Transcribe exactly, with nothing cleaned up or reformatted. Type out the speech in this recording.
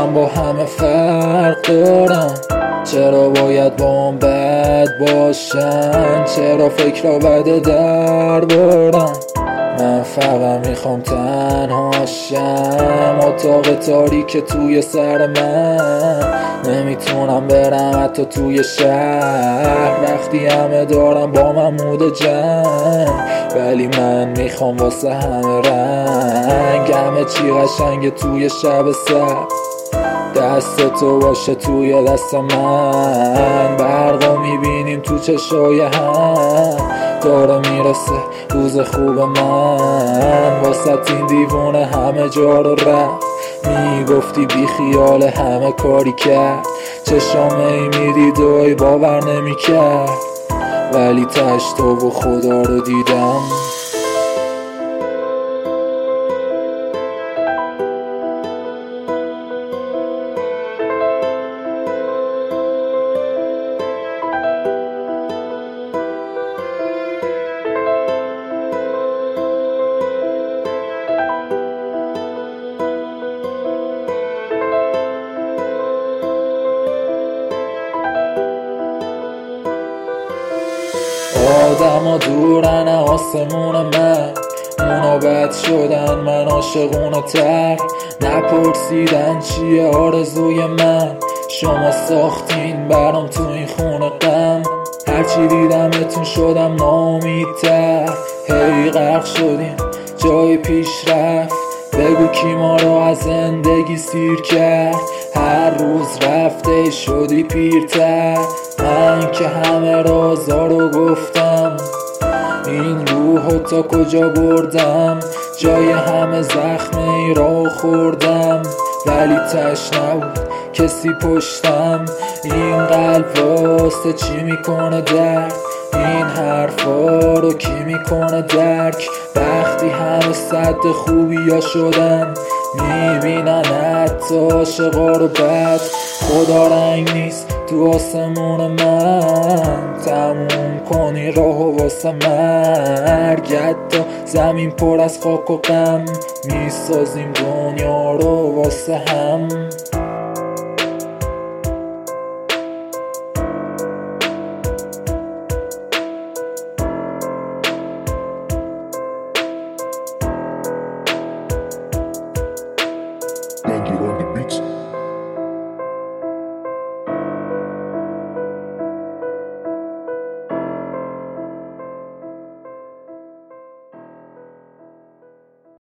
من با همه فرق دارم، چرا باید با هم بد باشن، چرا فکر را بده در بارم. من فقط میخوام تنهاشم، اتاق تاریک توی سر من، نمیتونم برم حتی توی شهر وقتی همه دارم با من مود جنگ. ولی من میخوام واسه همه رنگ، همه چی قشنگه توی شب سبز، دست تو باشه توی دست من، برقا میبینیم تو چشای هم، داره میرسه روز خوب من، واسه این دیوونه همه جا رو رفت، میگفتی بی خیال همه کاری کرد، چشامه ای میدید و ای باور نمیکرد، ولی تش تو و خدا رو دیدم. آدم ها دورن آسمون من، اونا بد شدن من عاشقونه تر، نپرسیدن چیه آرزوی من، شما ساختین برام تو این خونه غم، هرچی دیدمتون شدم ناامیدتر، هی غرق شدیم جای پیش رفت، بگو کی ما رو از زندگی سیر کرد، هر روز رفته شدی پیرتر، من که همه رازا رو گفتم، این روحو تا کجا بردم، جای همه زخم ای را خوردم، ولی تش نبود کسی پشتم، این قلب واسه چی میکنه درد، این حرفا رو کی میکنه درک، وقتی همه صد خوبی ها شدن، میبینن حتی عاشقا رو بد، خدا رنگ نیست تو آسمون من، تموم کنی راهو واسه مرگ، حتی زمین پر از خاک و غم، میسازیم دنیا رو واسه هم.